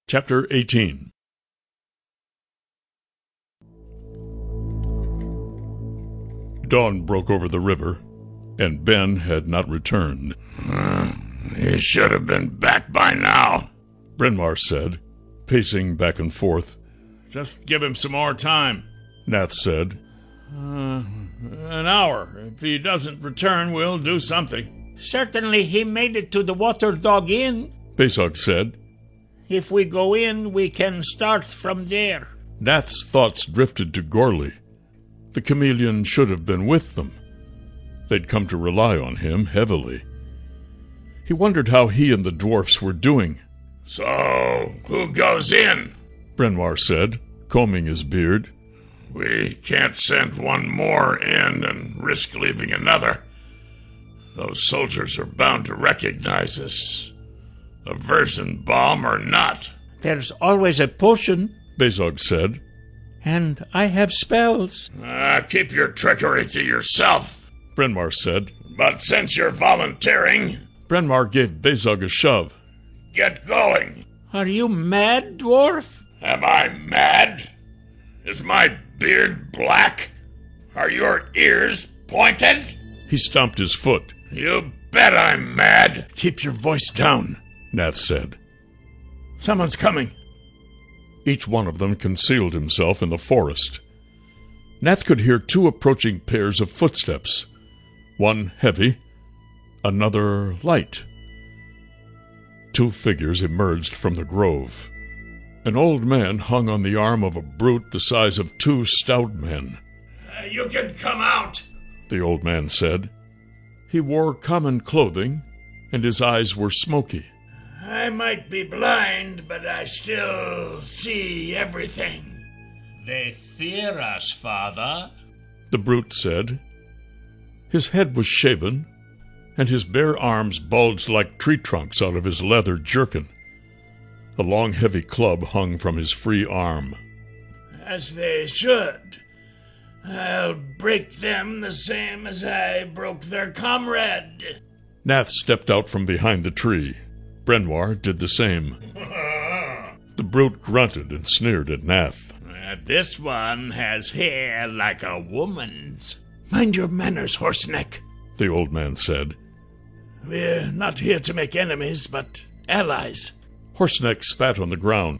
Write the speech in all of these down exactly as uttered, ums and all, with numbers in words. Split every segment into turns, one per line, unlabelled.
Chapter eighteen. Dawn broke over the river, and Ben had not returned.
Uh, he should have been back by now,
Bryn Mawr said, pacing back and forth.
Just give him some more time,
Nath said.
Uh, an hour. If he doesn't return, we'll do something.
Certainly he made it to the Water Dog Inn,
Bezog said.
If we go in, we can start from there.
Nath's thoughts drifted to Gorley. The chameleon should have been with them. They'd come to rely on him heavily. He wondered how he and the dwarfs were doing.
So, who goes in?
Bryn Mawr said, combing his beard.
We can't send one more in and risk leaving another. Those soldiers are bound to recognize us. A version bomb or not.
There's always a potion,
Bezog said.
And I have spells.
Uh, keep your trickery to yourself,
Bryn Mawr said.
But since you're volunteering...
Bryn Mawr gave Bezog a shove.
Get going.
Are you mad, dwarf?
Am I mad? Is my beard black? Are your ears pointed?
He stomped his foot.
You bet I'm mad.
Keep your voice down,
Nath said.
Someone's coming.
Each one of them concealed himself in the forest. Nath could hear two approaching pairs of footsteps, one heavy, another light. Two figures emerged from the grove. An old man hung on the arm of a brute the size of two stout men.
Uh, you can come out,
the old man said. He wore common clothing, and his eyes were smoky.
I might be blind, but I still see everything.
They fear us, father,
the brute said. His head was shaven, and his bare arms bulged like tree trunks out of his leather jerkin. A long, heavy club hung from his free arm.
As they should. I'll break them the same as I broke their comrade.
Nath stepped out from behind the tree. Bryn Mawr did the same. The brute grunted and sneered at Nath.
Uh, this one has hair like a woman's.
Mind your manners, Horseneck,
the old man said.
We're not here to make enemies, but allies.
Horseneck spat on the ground.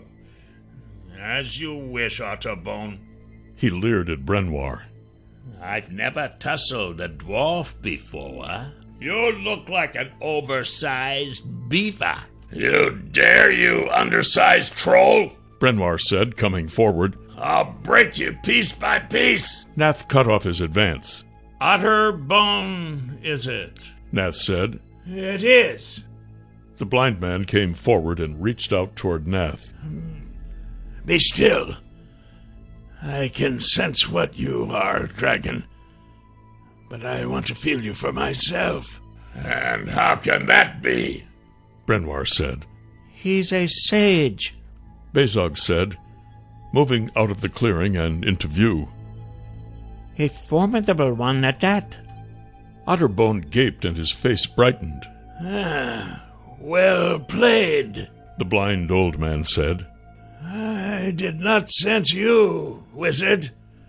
As you wish, Otterbone.
He leered at Bryn Mawr.
I've never tussled a dwarf before. You look like an oversized beaver.
You dare, you undersized troll?
Bryn Mawr said, coming forward.
I'll break you piece by piece.
Nath cut off his advance.
Otterbone, is it?
Nath said.
It is.
The blind man came forward and reached out toward Nath.
Be still. I can sense what you are, dragon. But I want to feel you for myself.
And how can that be?
Bryn Mawr said.
He's a sage,
Bezog said, moving out of the clearing and into view.
A formidable one at that.
Otterbone gaped and his face brightened.
Ah, well played,
the blind old man said.
I did not sense you, wizard.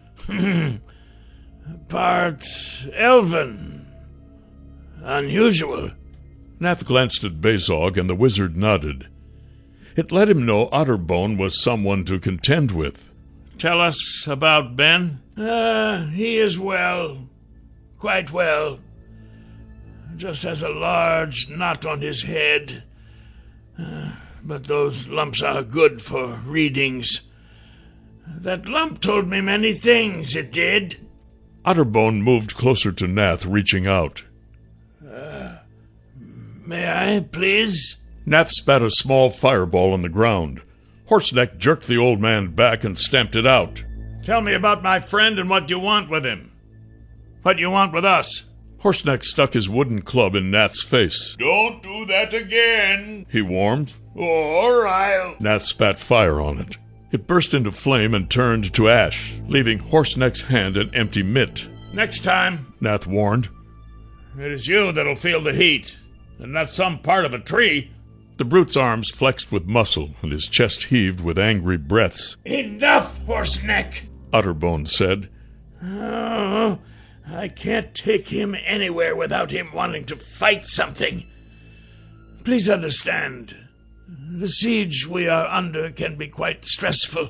Part elven. Unusual.
Nath glanced at Bezog, and the wizard nodded. It let him know Otterbone was someone to contend with.
Tell us about Ben. Ah, he is well. Quite well. Just has a large knot on his head. Uh, but those lumps are good for readings. That lump told me many things, it did.
Otterbone moved closer to Nath, reaching out.
Uh, may I, please?
Nath spat a small fireball on the ground. Horseneck jerked the old man back and stamped it out.
Tell me about my friend and what you want with him. What you want with us.
Horseneck stuck his wooden club in Nath's face.
Don't do that again,
he warned.
Or I'll...
Nath spat fire on it. It burst into flame and turned to ash, leaving Horseneck's hand an empty mitt.
Next time,
Nath warned.
It is you that'll feel the heat, and not some part of a tree.
The brute's arms flexed with muscle, and his chest heaved with angry breaths.
"Enough, Horseneck!"
Utterbone said.
"Oh, I can't take him anywhere without him wanting to fight something. Please understand, the siege we are under can be quite stressful,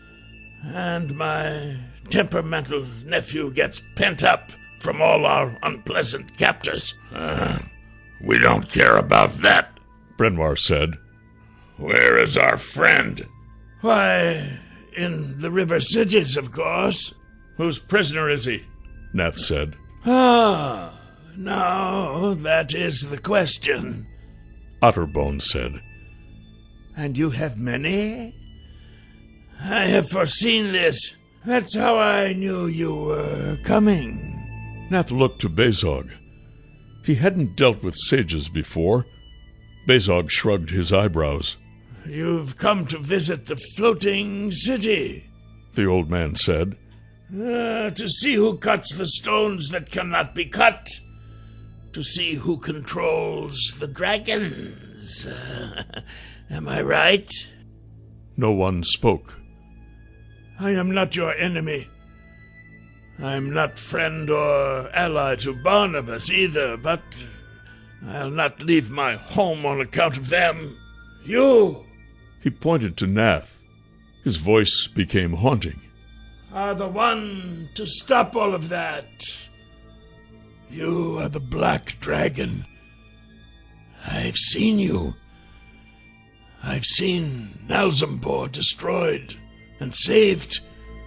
and my temperamental nephew gets pent up from all our unpleasant captors."
Uh, we don't care about that,
Brenoir said.
"Where is our friend?"
"Why, in the river cities, of course."
"Whose prisoner is he?" Nath said.
"Ah, now that is the question,"
Utterbone said.
"And you have many? I have foreseen this. That's how I knew you were coming."
Nath looked to Bezog. He hadn't dealt with sages before. Bezog shrugged his eyebrows.
"You've come to visit the floating city,"
the old man said.
Uh, "to see who cuts the stones that cannot be cut. To see who controls the dragons. Uh, am I right?"
No one spoke.
"I am not your enemy. I am not friend or ally to Barnabas either, but I'll not leave my home on account of them. You,"
he pointed to Nath. His voice became haunting,
"are the one to stop all of that. You are the Black Dragon. I've seen you. I've seen Nalzambor destroyed and saved.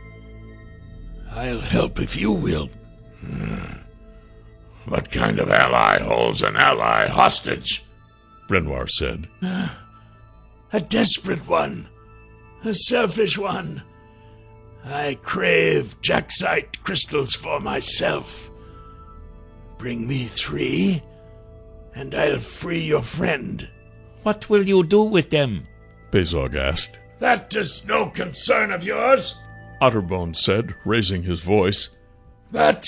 I'll help if you will."
Uh, what kind of ally holds an ally hostage?
Brenoir said.
Uh, a desperate one. A selfish one. I crave jacksite crystals for myself. Bring me three, and I'll free your friend."
"What will you do with them?"
Bezog asked.
"That is no concern of yours,"
Utterbone said, raising his voice.
"But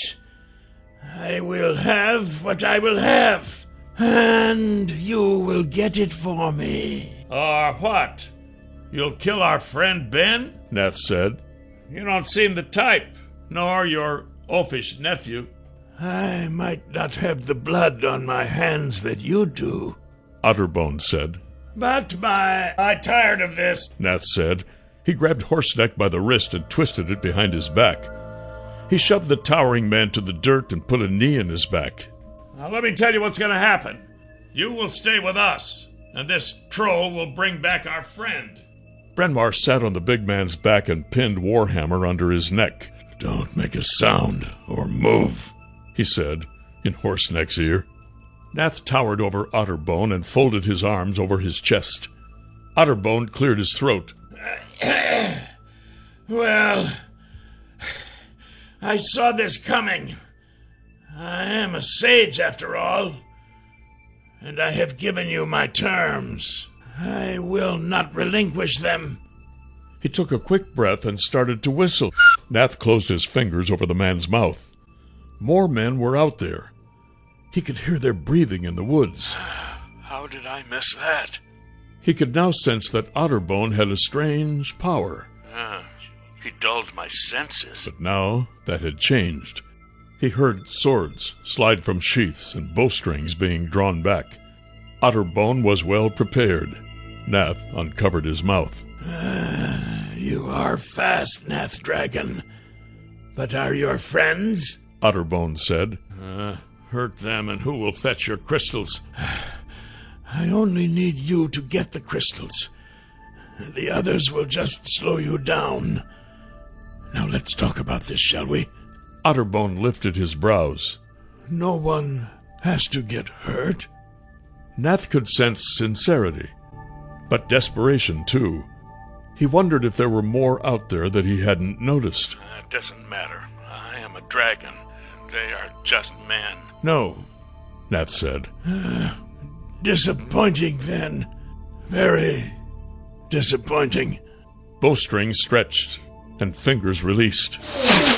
I will have what I will have, and you will get it for me."
"Or what? You'll kill our friend Ben?"
Nath said.
"You don't seem the type, nor your oafish nephew."
"I might not have the blood on my hands that you do,"
Utterbone said.
"But my... I'm tired of this,"
Nath said. He grabbed Horseneck by the wrist and twisted it behind his back. He shoved the towering man to the dirt and put a knee in his back.
"Now let me tell you what's going to happen. You will stay with us, and this troll will bring back our friend."
Brenoir sat on the big man's back and pinned Warhammer under his neck.
"Don't make a sound or move,"
he said in Horseneck's ear. Nath towered over Utterbone and folded his arms over his chest. Utterbone cleared his throat.
"Well, I saw this coming. I am a sage, after all, and I have given you my terms. I will not relinquish them."
He took a quick breath and started to whistle. Nath closed his fingers over the man's mouth. More men were out there. He could hear their breathing in the woods.
How did I miss that?
He could now sense that Utterbone had a strange power.
Uh, he dulled my senses.
But now that had changed. He heard swords slide from sheaths and bowstrings being drawn back. Utterbone was well prepared. Nath uncovered his mouth.
Uh, you are fast, Nath Dragon. But are your friends?
Utterbone said.
Uh, hurt them and who will fetch your crystals? I only need you to get the crystals. The others will just slow you down. Now let's talk about this, shall we?
Utterbone lifted his brows.
No one has to get hurt.
Nath could sense sincerity, but desperation too. He wondered if there were more out there that he hadn't noticed.
It doesn't matter. I am a dragon. They are just men.
No, Nath said.
Uh, disappointing, then. Very disappointing.
Bowstrings stretched, and fingers released.